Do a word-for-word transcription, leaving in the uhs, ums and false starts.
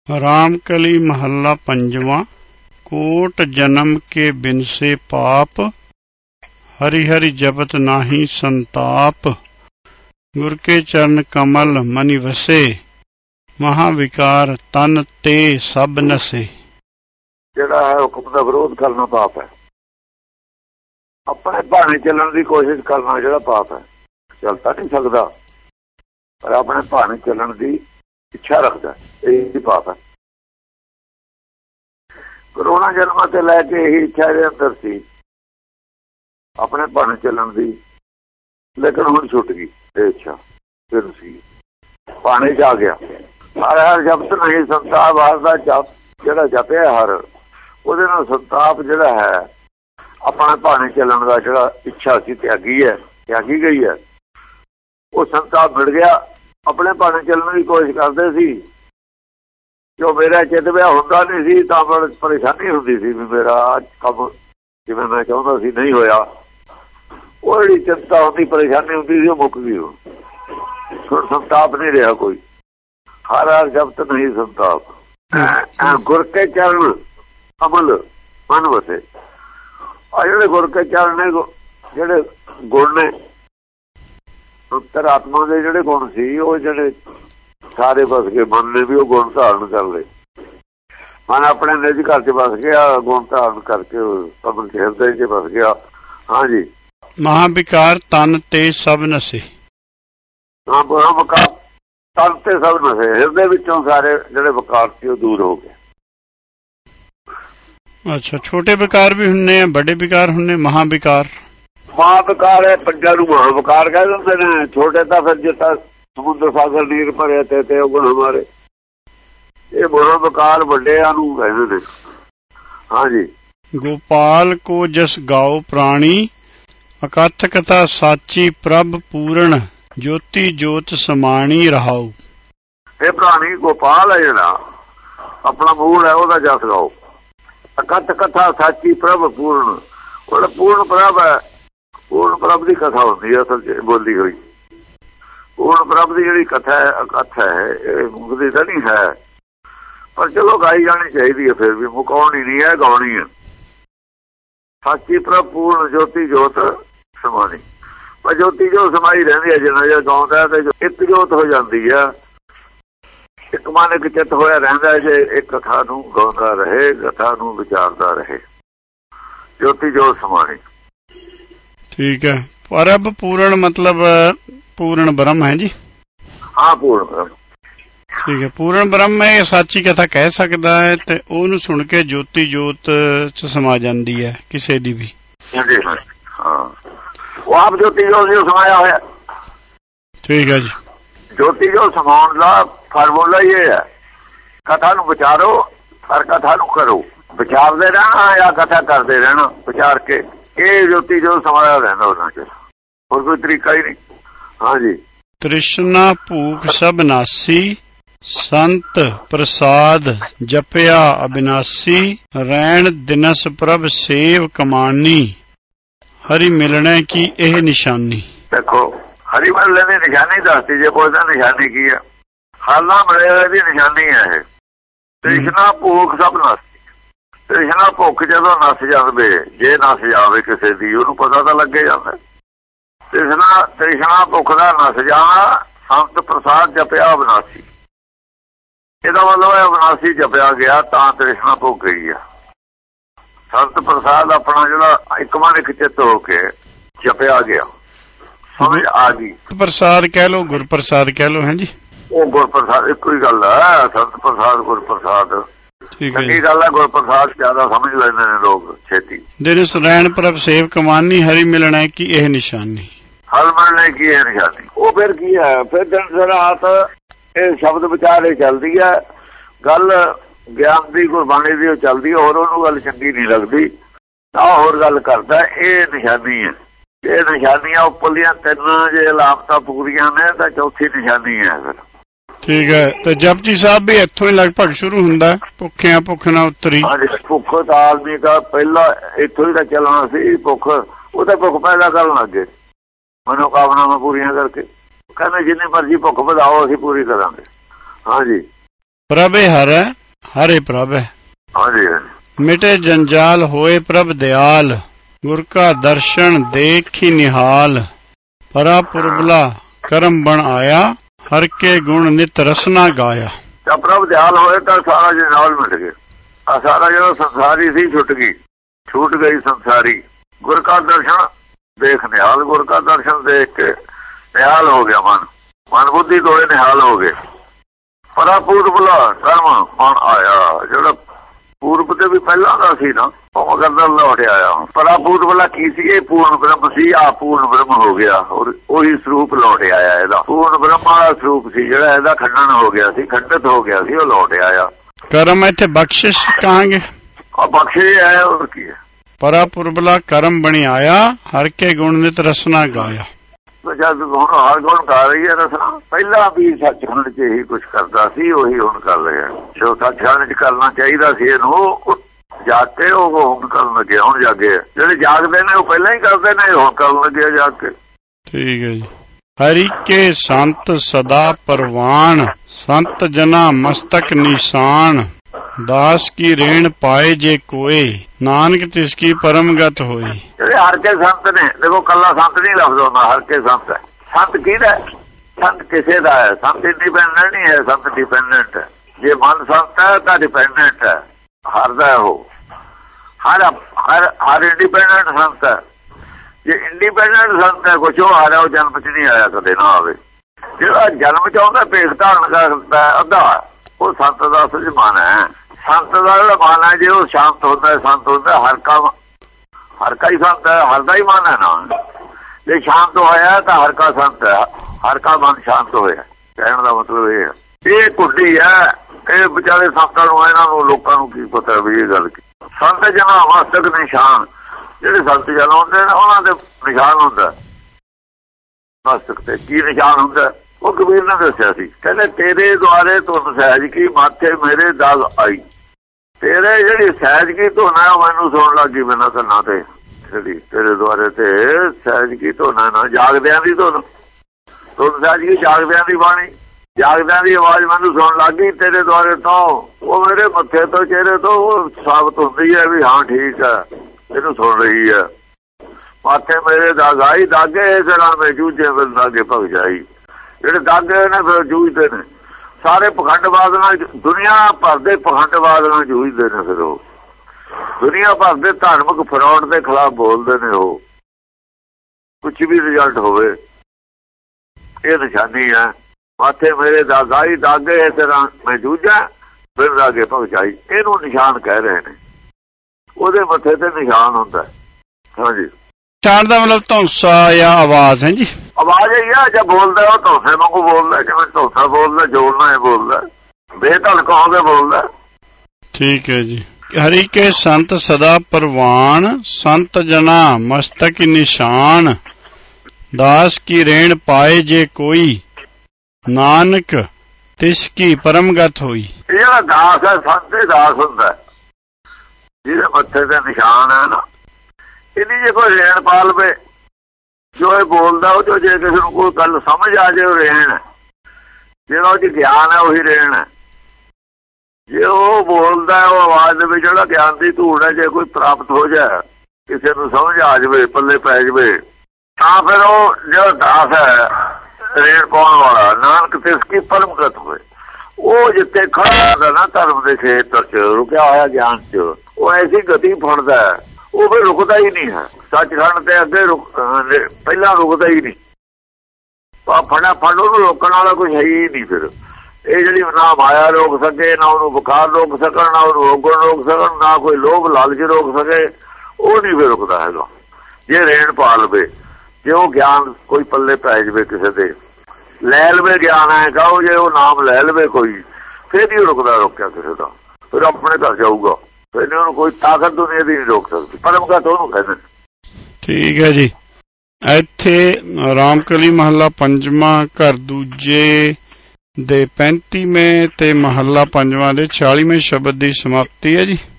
रामकली महला पंजवा। कोट जन्म के बिनसे पाप, हरि हरि जपत नाही संताप। गुर के चरण कमल मनि वसे, महाविकार तन ते सब नसे। ਜਿਹੜਾ ਹੈ ਹੁਕਮ ਦਾ ਵਿਰੋਧ ਕਰਨਾ ਪਾਪ ਹੈ। ਆਪਣੇ ਭਾਣੇ ਚੱਲਣ ਦੀ ਕੋਸ਼ਿਸ਼ ਕਰਨਾ ਜਿਹੜਾ ਪਾਪ ਹੈ। ਚੱਲ ਤਾਂ ਨਹੀਂ ਸਕਦਾ ਪਰ ਆਪਣੇ ਭਾਣੇ ਚੱਲਣ ਦੀ ਇੱਛਾ ਰੱਖਦਾ, ਇਹ ਵੀ ਪਾਪ ਹੈ। ਕਰੋਨਾ ਜਨਮਾਂ ਤੇ ਲੈ ਕੇ ਇਹੀ ਇੱਛਾ ਦੇ ਅੰਦਰ ਸੀ ਆਪਣੇ ਭਾਣੇ ਚੱਲਣ ਦੀ, ਲੇਕਿਨ ਹੁਣ ਛੁੱਟ ਗਈ ਇਹ ਇੱਛਾ। ਫਿਰ ਸੀ ਭਾਣੇ ਚ ਆ ਗਿਆ। ਹਰ ਹਰ ਜਪਤ ਨਹੀਂ ਸੰਤਾਪ, ਹਰ ਦਾ ਜਪ ਜਿਹੜਾ ਜਪਿਆ ਹਰ, ਉਹਦੇ ਨਾਲ ਸੰਤਾਪ ਜਿਹੜਾ ਹੈ ਆਪਣਾ ਭਾਣੇ ਚੱਲਣ ਦਾ ਜਿਹੜਾ ਇੱਛਾ ਸੀ ਤਿਆਗੀ ਹੈ, ਤਿਆਗੀ ਗਈ ਹੈ। ਉਹ ਸੰਤਾਪ ਮਿਲ ਗਿਆ। ਆਪਣੇ ਭਾਣੇ ਚੱਲਣ ਦੀ ਕੋਸ਼ਿਸ਼ ਕਰਦੇ ਸੀ, ਜੋ ਮੇਰਾ ਚਿੱਤ ਵਿਆਹ ਹੁੰਦਾ ਨਹੀਂ ਸੀ ਤਾਂ ਬੜੀ ਪਰੇਸ਼ਾਨੀ ਹੁੰਦੀ ਸੀ ਵੀ ਮੇਰਾ ਕੰਮ ਜਿਵੇਂ ਮੈਂ ਚਾਹੁੰਦਾ ਸੀ ਨਹੀਂ ਹੋਇਆ। ਉਹ ਜਿਹੜੀ ਚਿੰਤਾ ਹੁੰਦੀ, ਪਰੇਸ਼ਾਨੀ ਹੁੰਦੀ ਸੀ, ਉਹ ਮੁੱਕ ਗਈ। ਹੁਣ ਸੰਤਾਪ ਨਹੀਂ ਰਿਹਾ ਕੋਈ। ਹਰ ਹਰ ਜਪਤ ਨਹੀਂ ਸੰਤਾਪ। ਗੁਰ ਕੇ ਚਰਨ ਅਮਲ ਮਨ ਵਸੇ। ਆ ਜਿਹੜੇ ਗੁਰ ਕੇ ਚਰਨ ਨੇ, ਜਿਹੜੇ ਗੁਣ ਨੇ ਅੰਤਰਾਤਮਾ ਦੇ ਜਿਹੜੇ ਗੁਣ ਸੀ, ਉਹ ਜਿਹੜੇ ਸਾਰੇ ਵਸ ਗਏ ਮਨ ਨੇ ਵੀ ਉਹ ਗੁਣ ਧਾਰਨ ਕਰ ਲਏ। ਮਨ ਆਪਣੇ ਨਿਜ ਘਰ ਚ ਵਸ ਗਿਆ, ਗੁਣ ਧਾਰਨ ਕਰਕੇ ਆਪਣੇ ਹਿਰਦੇ ਚ ਵਸ ਗਿਆ। ਹਾਂਜੀ। ਮਹਾਵਿਕਾਰ ਤਨ ਤੇ ਸਭ ਨਸੇ। ਹਾਂ, ਮਹਾਵਿਕਾਰ ਤਨ ਤੇ ਸਭ ਨਸੇ। ਹਿਰਦੇ ਵਿੱਚੋਂ ਸਾਰੇ ਜਿਹੜੇ ਵਿਕਾਰ ਸੀ ਉਹ ਦੂਰ ਹੋ ਗਏ। ਅੱਛਾ, ਛੋਟੇ ਵਿਕਾਰ ਵੀ ਹੁੰਦੇ ਆ, ਵੱਡੇ ਵਿਕਾਰ ਹੁੰਦੇ। ਮਹਾਵਿਕਾਰ ਮਹਾਵਿਕਾਰ ਹੈ, ਪੰਜਾਂ ਨੂੰ ਮਹਾਵਿਕਾਰ ਕਹਿ ਦਿੰਦੇ ਨੇ। ਛੋਟੇ ਤਾਂ ਫਿਰ ਜਿੱਦਾਂ ਸਮੁੰਦਰ ਸਾਗਰ ਨੀਰ ਭਰਿਆ ਤੇ ਤੇ ਗੁਣ ਹਮਾਰੇ, ਇਹ ਮਹਾਵਿਕਾਰ ਵੱਡਿਆਂ ਨੂੰ ਕਹਿੰਦੇ ਨੇ। ਹਾਂਜੀ। ਗੋਪਾਲ ਕੋ ਜਸ ਗਾਓ ਪ੍ਰਾਣੀ, ਅਕਥ ਕਥਾ ਸਾਚੀ ਪ੍ਰਭ ਪੂਰਨ। ਜੋਤੀ ਜੋਤ ਸਮਾਣੀ ਰਹਾਉ। ਇਹ ਪ੍ਰਾਣੀ ਗੋਪਾਲ ਹੈ ਜਿਹੜਾ ਆਪਣਾ ਮੂਲ ਹੈ, ਉਹਦਾ ਜਸ ਗਾਓ। ਅਕਥ ਕਥਾ ਸਾਚੀ ਪ੍ਰਭ ਪੂਰਨ। ਉਹਦਾ ਪੂਰਨ ਪ੍ਰਭ ਹੈ। ਪੂਰਨ ਪ੍ਰਭ ਦੀ ਕਥਾ ਹੁੰਦੀ ਹੈ ਅਸਲ ਚ ਬੋਲੀ ਹੋਈ। ਪੂਰਨ ਪ੍ਰਭ ਦੀ ਜਿਹੜੀ ਕਥਾ ਹੈ, ਅਕਥ ਹੈ, ਇਹ ਮੁਕਦੀ ਤਾਂ ਨਹੀਂ ਹੈ ਪਰ ਚਲੋ ਗਾਈ ਜਾਣੀ ਚਾਹੀਦੀ ਹੈ। ਫਿਰ ਵੀ ਮੁਕਾਉਣੀ ਨਹੀਂ ਹੈ, ਗਾਉਣੀ ਹੈ। ਸਾਚੀ ਪ੍ਰਭ ਪੂਰਨ ਜੋਤੀ ਜੋਤ ਸਮਾਣੀ। ਪਰ ਜੋਤੀ ਜੋਤ ਸਮਾਈ ਰਹਿੰਦੀ ਹੈ। ਜਿੰਨਾ ਜਿਹਾ ਗਾਉਂਦਾ ਤੇ ਇੱਕ ਜੋਤ ਹੋ ਜਾਂਦੀ ਹੈ, ਇੱਕ ਮਨ ਇੱਕ ਚਿੱਤ ਹੋਇਆ ਰਹਿੰਦਾ। ਜੇ ਇੱਕ ਕਥਾ ਨੂੰ ਗਾਉਂਦਾ ਰਹੇ, ਕਥਾ ਨੂੰ ਵਿਚਾਰਦਾ ਰਹੇ, ਜੋਤੀ ਜੋਤ ਸਮਾਣੀ। ਠੀਕ ਹੈ। ਪਰਬ ਪੂਰਨ ਮਤਲਬ ਪੂਰਨ ਬ੍ਰਹਮ ਹੈ ਜੀ। ਹਾਂ, ਪੂਰਨ ਬ੍ਰਹਮ। ਠੀਕ ਹੈ। ਪੂਰਨ ਬ੍ਰਹਮ ਇਹ ਸੱਚੀ ਕਥਾ ਕਹਿ ਸਕਦਾ ਹੈ ਤੇ ਉਹਨੂੰ ਸੁਣ ਕੇ ਜੋਤੀ ਜੋਤ ਚ ਸਮਾ ਜਾਂਦੀ ਹੈ ਕਿਸੇ ਦੀ ਵੀ। ਹਾਂ, ਉਹ ਆਪ ਜੋਤੀ ਜੋਤ ਨੂੰ ਸਮਾਇਆ ਹੋਇਆ। ਠੀਕ ਹੈ ਜੀ। ਜੋਤੀ ਜੋਤ ਸਮਾਉਣ ਦਾ ਫਾਰਮੂਲਾ ਹੀ ਇਹ ਹੈ, ਕਥਾ ਨੂੰ ਵਿਚਾਰੋ ਹਰ ਕਥਾ ਨੂੰ ਕਰੋ। ਵਿਚਾਰਦੇ ਰਹਿਣਾ ਜਾਂ ਕਥਾ ਕਰਦੇ ਰਹਿਣਾ ਵਿਚਾਰ ਕੇ, ਇਹ ਜੋਤੀ ਜੋਤ ਸਮਾਇਆ ਰਹਿੰਦਾ ਉਹਨਾਂ ਚ, ਹੋਰ ਕੋਈ ਤਰੀਕਾ ਹੀ ਨਹੀਂ। ਹਾਂਜੀ। ਤ੍ਰਿਸ਼ਨਾ ਭੂਖ ਸਭ ਨਾਸੀ, ਸੰਤ ਪ੍ਰਸਾਦ ਜਪਿਆ ਅਬਿਨਾਸੀ। ਰੈਣ ਦਿਨਸ ਪ੍ਰਭ ਸੇਵ ਕਮਾਨੀ, ਹਰੀ ਮਿਲਣੇ ਕੀ ਇਹ ਨਿਸ਼ਾਨੀ। ਦੇਖੋ, ਹਰੀ ਮਿਲਣੇ ਦੀ ਨਿਸ਼ਾਨੀ ਦੱਸਦੀ। ਜੇ ਪੁੱਛਦਾ ਨਿਸ਼ਾਨੀ ਕੀ ਹੈ, ਹਾਲਾਂ ਮਿਲੇ ਦੀ ਨਿਸ਼ਾਨੀ ਹੈ ਇਹ। ਤ੍ਰਿਸ਼ਨਾ ਭੂਖ ਸਭ ਨਾਸੀ। ਤ੍ਰਿਸ਼ਨਾ ਭੁੱਖ ਜਦੋਂ ਨੱਸ ਜਾਵੇ, ਜੇ ਨੱਸ ਜਾਵੇ ਕਿਸੇ ਦੀ, ਉਹਨੂੰ ਪਤਾ ਤਾਂ ਲੱਗੇ ਜਾਂਦਾ। ਤ੍ਰਿਸ਼ਨਾ ਤ੍ਰਿਸ਼ਨਾ ਭੁੱਖ ਦਾ ਨੱਸ ਜਾਣਾ। ਸੰਤ ਪ੍ਰਸਾਦ ਜਪਿਆ ਅਬਿਨਾਸੀ। ਇਹਦਾ ਮਤਲਬ ਹੈ ਅਬਿਨਾਸੀ ਜਪਿਆ ਗਿਆ ਤਾਂ ਤ੍ਰਿਸ਼ਨਾ ਭੁੱਖ ਗਈ ਆ। ਸੰਤ ਪ੍ਰਸਾਦ ਆਪਣਾ ਜਿਹੜਾ ਇੱਕ ਮਨ ਇੱਕ ਚਿੱਤ ਹੋ ਕੇ ਜਪਿਆ ਗਿਆ, ਸਮਝ ਆ ਗਈ। ਪ੍ਰਸਾਦ ਕਹਿ ਲਓ, ਗੁਰ ਪ੍ਰਸਾਦ ਕਹਿ ਲਓ। ਹਾਂਜੀ, ਉਹ ਗੁਰ ਪ੍ਰਸਾਦ ਇੱਕੋ ਹੀ ਗੱਲ ਹੈ। ਸੰਤ ਪ੍ਰਸਾਦ ਗੁਰ ਪ੍ਰਸਾਦ ਚੰਗੀ ਗੱਲ ਹੈ। ਗੁਰ ਪ੍ਰਸਾਦ ਜ਼ਿਆਦਾ ਸਮਝ ਲੈਂਦੇ ਨੇ ਲੋਕ ਛੇਤੀ। ਦਿਨਸ ਰੈਣ ਪ੍ਰਭ ਸੇਵ ਕਮਾਨੀ, ਹਰੀ ਮਿਲਣਾ ਕੀ ਇਹ ਨਿਸ਼ਾਨੀ। ਹਰ ਮਿਲਣੇ ਕੀ ਇਹ ਨਿਸ਼ਾਨੀ। ਉਹ ਫਿਰ ਕੀ ਹੈ, ਫਿਰ ਦਿਨ ਰਾਤ ਇਹ ਸ਼ਬਦ ਵਿਚਾਰੇ ਚੱਲਦੀ ਹੈ। ਗੱਲ ਗਿਆਨ ਦੀ ਗੁਰਬਾਣੀ ਦੀ ਉਹ ਚੱਲਦੀ ਹੈ, ਹੋਰ ਉਹਨੂੰ ਗੱਲ ਚੰਗੀ ਨਹੀਂ ਲੱਗਦੀ ਤਾਂ ਹੋਰ ਗੱਲ ਕਰਦਾ। ਇਹ ਨਿਸ਼ਾਨੀ ਹੈ। ਇਹ ਨਿਸ਼ਾਨੀਆਂ ਉੱਪਰਲੀਆਂ ਤਿੰਨ ਜੇ ਲਾਪਤਾ ਪੂਰੀਆਂ ਨੇ ਤਾਂ ਚੌਥੀ ਨਿਸ਼ਾਨੀ ਹੈ ਫਿਰ। ਠੀਕ ਹੈ। ਤੇ ਜਪਜੀ ਸਾਹਿਬ ਵੀ ਇੱਥੋਂ ਹੀ ਲਗਭਗ ਸ਼ੁਰੂ ਹੁੰਦਾ। ਭੁੱਖਿਆਂ ਭੁੱਖ ਨਾ ਉਤਰੀ। ਭੁੱਖ ਤਾਂ ਆਦਮੀ ਦਾ ਪਹਿਲਾਂ ਇੱਥੋਂ ਹੀ ਤਾਂ ਚੱਲਣਾ ਸੀ। ਭੁੱਖ ਉਹ ਤਾਂ ਭੁੱਖ ਪੈਦਾ ਕਰਨ ਲੱਗੇ ਮਨੋਕਾਮਨਾਵਾਂ ਪੂਰੀਆਂ ਕਰਕੇ। ਕਹਿੰਦੇ ਜਿੰਨੀ ਮਰਜ਼ੀ ਭੁੱਖ ਵਧਾਓ ਅਸੀਂ ਪੂਰੀ ਕਰਾਂਗੇ। ਹਾਂਜੀ। ਪ੍ਰਭੇ ਹਰੈ ਹਰੇ ਪ੍ਰਭੈ। ਹਾਂਜੀ ਮਿਟੇ ਜੰਜਾਲ ਹੋਏ ਪ੍ਰਭ ਦਿਆਲ, ਗੁਰ ਕਾ ਦਰਸ਼ਨ ਦੇਖੀ ਨਿਹਾਲ। ਪਰਾ ਪੁਰਬਲਾ ਕਰਮ ਬਣ ਆਇਆ, ਹਰ ਕੇ ਗੁਣ ਨਿਤ ਰਸਨਾ ਗਾਇਆ। ਜਦ ਪ੍ਰਭ ਦਿਆਲ ਹੋਏ ਤਾਂ ਸਾਰਾ ਜੰਜਾਲ ਮਿਟ ਗਿਆ। ਆ ਸਾਰਾ ਜਿਹੜਾ ਸੰਸਾਰੀ ਸੀ ਛੁੱਟ ਗਈ, ਛੂਟ ਗਈ ਸੰਸਾਰੀ। ਗੁਰ ਕਾ ਦਰਸ਼ਨ ਦੇਖ ਨਿਹਾਲ, ਗੁਰ ਕਾ ਦਰਸ਼ਨ ਦੇਖ ਕੇ ਨਿਹਾਲ ਹੋ ਗਿਆ ਮਨ, ਮਨ ਬੁੱਧੀ ਦੋਏ ਨਿਹਾਲ ਹੋ ਗਏ। ਪਰਾ ਪੁਰਬਲਾ ਕਰਮ ਬਣ ਆਇਆ, ਜਿਹੜਾ ਪੂਰਬ ਤੇ ਵੀ ਪਹਿਲਾਂ ਦਾ ਸੀ ਨਾ, ਉਹ ਕਰਦਾ ਲੌਟ ਆਇਆ। ਪਰਾ ਪੁਰਬਲਾ ਕੀ ਸੀ? ਇਹ ਪੂਰਨ ਬ੍ਰਹਮ ਸੀ, ਆ ਪੂਰਨ ਬ੍ਰਹਮ ਹੋ ਗਿਆ। ਔਰ ਉਹੀ ਸਰੂਪ ਲੌਟ ਆਇਆ ਇਹਦਾ। ਪੂਰਨ ਬ੍ਰਹਮ ਵਾਲਾ ਸਰੂਪ ਸੀ ਜਿਹੜਾ ਇਹਦਾ ਖੰਡਨ ਹੋ ਗਿਆ ਸੀ, ਖੰਡਿਤ ਹੋ ਗਿਆ ਸੀ, ਉਹ ਲੌਟ ਆਇਆ। ਕਰਮ ਇੱਥੇ ਬਖਸ਼ਿਸ਼ ਕਹਾਂਗੇ, ਬਖਸ਼ਿਸ਼ ਹੈ ਹੋਰ ਕੀ ਹੈ। ਪਰਾ ਪੁਰਬਲਾ ਕਰਮ ਬਣੀ ਆਇਆ, ਹਰ ਕੇ ਗੁਣ ਨਿਤ ਰਸਨਾ ਗਾਇਆ। ਜਦ ਹੁਣ ਹਰ ਗੁਣ ਗਾ ਰਹੀ ਹੈ ਰਸਨਾ। ਪਹਿਲਾਂ ਵੀ ਸੱਚਖੰਡ ਚ ਇਹੀ ਕੁਛ ਕਰਦਾ ਸੀ, ਉਹੀ ਹੁਣ ਕਰ ਰਿਹਾ। ਜੋ ਸੱਚਖੰਡ ਚ ਕਰਨਾ ਚਾਹੀਦਾ ਸੀ ਇਹਨੂੰ ਜਾਗ ਕੇ, ਉਹ ਹੁਣ ਕਰਨ ਲੱਗੇ। ਹੁਣ ਜਾਗੇ ਜਿਹੜੇ ਜਾਗਦੇ ਨੇ ਉਹ ਪਹਿਲਾਂ ਹੀ ਕਰਦੇ ਨੇ, ਹੁਣ ਕਰਨ ਲੱਗੇ ਜਾਗ ਕੇ। ਠੀਕ ਹੈ ਜੀ। ਹਰੀ ਕੇ ਸੰਤ ਸਦਾ ਪਰਵਾਨ, ਸੰਤ ਜਨਾ ਮਸਤਕ ਨਿਸ਼ਾਨ। ਦਾਸ ਕੀ ਰੇਣ ਪਾਏ ਜੇ ਕੋਏ, ਨਾਨਕ ਤਿਸ ਕੀ ਪਰਮਗਤ ਹੋਈ। ਜਿਹੜੇ ਹਰ ਕੇ ਸੰਤ ਨੇ, ਦੇਖੋ ਕੱਲਾ ਸੰਤ ਨਹੀਂ ਲਫ਼ਜ਼ ਹੁੰਦਾ, ਹਰ ਕੇ ਸੰਤ ਹੈ। ਸੰਤ ਕਿਹਦਾ? ਸੰਤ ਕਿਸੇ ਦਾ ਹੈ। ਸੰਤ ਇੰਡੀਪੈਂਡੈਂਟ ਨਹੀਂ ਹੈ, ਸੰਤ ਡਿਪੈਂਡੈਂਟ ਹੈ। ਜੇ ਮਨ ਸੰਤ ਹੈ ਤਾਂ ਡਿਪੈਂਡੈਂਟ ਹੈ, ਹਰ ਦਾ ਉਹ। ਹਰ ਹਰ ਹਰ ਇੰਡੀਪੈਂਡੈਂਟ ਸੰਤ ਹੈ। ਜੇ ਇੰਡੀਪੈਂਡੈਂਟ ਸੰਤ ਹੈ ਕੁਛ, ਉਹ ਹਾਰਿਆ ਉਹ ਜਨਮ ਚ ਨਹੀਂ ਆਇਆ, ਕਦੇ ਨਾ ਆਵੇ। ਜਿਹੜਾ ਜਨਮ ਚ ਆਉਂਦਾ ਭੇਖ ਧਾਰਨ ਕਰਦਾ ਅੱਧਾ, ਉਹ ਸੰਤ ਦਾ ਅਸਲ ਮਨ ਹੈ। ਸੰਤ ਦਾ ਜਿਹੜਾ ਮਨ ਹੈ, ਜੇ ਉਹ ਸ਼ਾਂਤ ਹੁੰਦਾ, ਸੰਤ ਹੁੰਦਾ, ਹਰ ਕਾ ਹਰ ਕਾ ਹੀ ਸੰਤ ਹੈ, ਹਰ ਦਾ ਹੀ ਮਨ ਹੈ ਨਾ। ਜੇ ਸ਼ਾਂਤ ਹੋਇਆ ਤਾਂ ਹਰ ਕਾ ਸੰਤ ਹੈ, ਹਰ ਕਾ ਮਨ ਸ਼ਾਂਤ ਹੋਇਆ। ਕਹਿਣ ਦਾ ਮਤਲਬ ਇਹ ਹੈ। ਇਹ ਕੁੱਡੀ ਹੈ, ਇਹ ਵਿਚਾਰੇ ਸੰਤਾਂ ਨੂੰ, ਇਹਨਾਂ ਨੂੰ ਲੋਕਾਂ ਨੂੰ ਕੀ ਪਤਾ ਵੀ ਇਹ ਗੱਲ ਕੀ। ਸੰਤ ਜਨਾ ਮਸਤਕ ਨਿਸ਼ਾਨ, ਜਿਹੜੇ ਸੰਤ ਜਨ ਹੁੰਦੇ ਨੇ ਉਹਨਾਂ ਦੇ ਨਿਸ਼ਾਨ ਹੁੰਦਾ ਮਸਤਕ ਤੇ। ਕੀ ਨਿਸ਼ਾਨ ਹੁੰਦਾ? ਉਹ ਕਬੀਰ ਨੇ ਦੱਸਿਆ ਸੀ, ਕਹਿੰਦੇ ਤੇਰੇ ਦੁਆਰੇ ਧੁਨ ਸਹਿਜ ਕੀ, ਮਾਥੇ ਮੇਰੇ ਦਾਗ ਆਈ। ਤੇਰੇ ਜਿਹੜੀ ਸਹਿਜ ਕੀ ਧੁਨ ਹੈ, ਮੈਨੂੰ ਸੁਣ ਲੱਗੀ ਬਿਨਾਂ ਕੰਨਾਂ ਤੇ। ਜਿਹੜੀ ਤੇਰੇ ਦੁਆਰੇ ਤੇ ਸਹਿਜ ਕੀ ਧੁਨ ਹੈ ਨਾ, ਜਾਗਦਿਆਂ ਦੀ ਧੁਨ। ਧੁਨ ਸਹਿਜ ਕੀ ਜਾਗਦਿਆਂ ਦੀ ਬਾਣੀ, ਜਾਗਦਿਆਂ ਦੀ ਆਵਾਜ਼ ਮੈਨੂੰ ਸੁਣ ਲੱਗ ਗਈ ਤੇਰੇ ਦੁਆਰੇ ਤੋਂ। ਉਹ ਮੇਰੇ ਮੱਥੇ ਤੋਂ, ਚਿਹਰੇ ਤੋਂ ਉਹ ਸਾਬਤ ਹੁੰਦੀ ਹੈ ਵੀ ਹਾਂ ਠੀਕ ਹੈ, ਇਹਨੂੰ ਸੁਣ ਰਹੀ ਹੈ। ਮਾਥੇ ਮੇਰੇ ਦਾਗ ਆਈ, ਦਾਗੇ ਇਸ ਨਾਲ ਮੈਂ ਜੂਝੇ ਫਿਰ ਦਾਗੇ ਭਗ ਜਾਈ। ਜਿਹੜੇ ਦਾਗੇ ਨੇ ਫਿਰ ਜੂਝਦੇ ਨੇ ਸਾਰੇ ਪਖੰਡਵਾਦ ਨਾਲ, ਦੁਨੀਆ ਭਰ ਦੇ ਪਖੰਡਵਾਦ ਨਾਲ ਜੂਝਦੇ ਨੇ। ਫਿਰ ਉਹ ਦੁਨੀਆ ਭਰ ਦੇ ਧਾਰਮਿਕ ਫਰੌਡ ਦੇ ਖਿਲਾਫ ਬੋਲਦੇ ਨੇ। ਉਹ ਕੁਛ ਵੀ ਰਿਜ਼ਲਟ ਹੋਵੇ, ਇਹ ਨਿਸ਼ਾਨੀ ਹੈ। ਮਾਥੇ ਮੇਰੇ ਦਾਗ ਆਈ, ਦਾਗੇ ਇਸ ਤਰ੍ਹਾਂ ਮੈਂ ਜੂਝਾ ਫਿਰ ਦਾਗੇ ਭਗ ਜਾਈ। ਇਹਨੂੰ ਨਿਸ਼ਾਨ ਕਹਿ ਰਹੇ ਨੇ, ਉਹਦੇ ਮੱਥੇ ਤੇ ਨਿਸ਼ਾਨ ਹੁੰਦਾ। ਹਾਂਜੀ, ਨਿਸ਼ਾਨ ਦਾ ਮਤਲਬ ਧੌਂਸਾ ਜਾਂ ਆਵਾਜ਼ ਹੈ ਜੀ। ਆਵਾਜ਼ ਹੀ ਆ, ਜੇ ਬੋਲਦਾ ਉਹ ਧੌਂਸੇ ਵਾਂਗੂ ਬੋਲਦਾ, ਜਿਵੇਂ ਧੌਂਸਾ ਬੋਲਦਾ, ਜੋੜਨਾ ਇਹ ਬੋਲਦਾ, ਬੇਧੜਕ ਹੋ ਕੇ ਬੋਲਦਾ। ਠੀਕ ਹੈ ਜੀ। ਹਰੀ ਕੇ ਸੰਤ ਸਦਾ ਪਰਵਾਨ, ਸੰਤ ਜਨਾ ਮਸਤਕ ਨਿਸ਼ਾਨ। ਦਾਸ ਕੀ ਰੇਣ ਪਾਏ ਜੇ ਕੋਈ, ਨਾਨਕ ਤਿਸ ਕੀ ਪਰਮਗਤ ਹੋਈ। ਇਹ ਜਿਹੜਾ ਦਾਸ ਹੈ, ਸੰਤ ਦੇ ਦਾਸ ਹੁੰਦਾ, ਜਿਹਦੇ ਮੱਥੇ ਤੇ ਨਿਸ਼ਾਨ ਹੈ ਨਾ। ਇਹਦੀ ਜੇ ਕੋਈ ਰੇਣ ਪਾ ਲਵੇ, ਜੋ ਇਹ ਬੋਲਦਾ ਉਹ ਜੋ, ਜੇ ਕਿਸੇ ਨੂੰ ਕੋਈ ਗੱਲ ਸਮਝ ਆ ਜਾਏ ਉਹ ਰੇਣ ਹੈ। ਜਿਹੜਾ ਉਹ ਚ ਗਿਆਨ ਹੈ ਉਹੀ ਰੇਣ ਹੈ। ਜੇ ਉਹ ਬੋਲਦਾ ਉਹ ਆਵਾਜ਼ ਦੇ ਵਿੱਚ ਜਿਹੜਾ ਗਿਆਨ ਦੀ ਧੂੜ ਹੈ, ਜੇ ਕੋਈ ਪ੍ਰਾਪਤ ਹੋ ਜਾਏ, ਕਿਸੇ ਨੂੰ ਸਮਝ ਆ ਜਾਵੇ, ਪੱਲੇ ਪੈ ਜਾਵੇ, ਤਾਂ ਫਿਰ ਉਹ ਜਿਹੜਾ ਦਾਸ ਹੈ ਰੇਣ ਪਾਉਣ ਵਾਲਾ, ਨਾਨਕ ਤਿਸ ਕੀ ਪਰਮਗਤ ਹੋਏ। ਉਹ ਜਿੱਥੇ ਖੜਾ ਹੁੰਦਾ ਨਾ ਧਰਮ ਦੇ ਖੇਤਰ ਚ, ਰੁਕਿਆ ਹੋਇਆ ਗਿਆਨ ਚ, ਉਹ ਐਸੀ ਗਤੀ ਫੜਦਾ ਹੈ, ਉਹ ਫਿਰ ਰੁਕਦਾ ਹੀ ਨਹੀਂ ਹੈ। ਸੱਚਖੰਡ ਤੇ ਅੱਗੇ ਰੁਕ ਪਹਿਲਾਂ ਰੁਕਦਾ ਹੀ ਨਹੀਂ। ਫੜਾ ਫੜ ਉਹਨੂੰ ਰੋਕਣ ਵਾਲਾ ਕੁਛ ਹੈ ਹੀ ਨਹੀਂ। ਫਿਰ ਇਹ ਜਿਹੜੀ ਨਾ ਮਾਇਆ ਰੋਕ ਸਕੇ, ਨਾ ਉਹਨੂੰ ਬੁਖਾਰ ਰੋਕ ਸਕਣ, ਨਾ ਉਹਨੂੰ ਰੋਗਣ ਰੋਕ ਸਕਣ, ਨਾ ਕੋਈ ਲੋਭ ਲਾਲਚ ਰੋਕ ਸਕੇ, ਉਹ ਨਹੀਂ ਫਿਰ ਰੁਕਦਾ ਹੈਗਾ। ਜੇ ਰੇਣ ਪਾ ਲਵੇ, ਜੇ ਉਹ ਗਿਆਨ ਕੋਈ ਪੱਲੇ ਪੈ ਜਾਵੇ, ਕਿਸੇ ਦੇ ਲੈ ਲਵੇ ਗਿਆਨ ਹੈ ਕਹੋ, ਜੇ ਉਹ ਨਾਮ ਲੈ ਲਵੇ ਕੋਈ, ਫਿਰ ਨਹੀਂ ਰੁਕਦਾ ਰੋਕਿਆ ਕਿਸੇ ਦਾ, ਫਿਰ ਆਪਣੇ ਘਰ ਜਾਊਗਾ। ਫਿਰ ਉਹਨੂੰ ਕੋਈ ਤਾਕਤ ਦੁਨੀਆ ਦੀ ਨਹੀਂ ਰੋਕ ਸਕਦੀ। ਪਰਮਗਤ ਉਹਨੂੰ ਕਹਿੰਦੇ। ਠੀਕ ਹੈ ਜੀ। ਇੱਥੇ ਰਾਮਕਲੀ ਮਹੱਲਾ ਪੰਜਵਾਂ ਘਰ ਦੂਜੇ ਦੇ ਪੈਂਤੀਵੇਂ ਤੇ ਮਹੱਲਾ ਪੰਜਵਾਂ ਦੇ ਚਾਲੀਵੇਂ ਸ਼ਬਦ ਦੀ ਸਮਾਪਤੀ ਹੈ ਜੀ।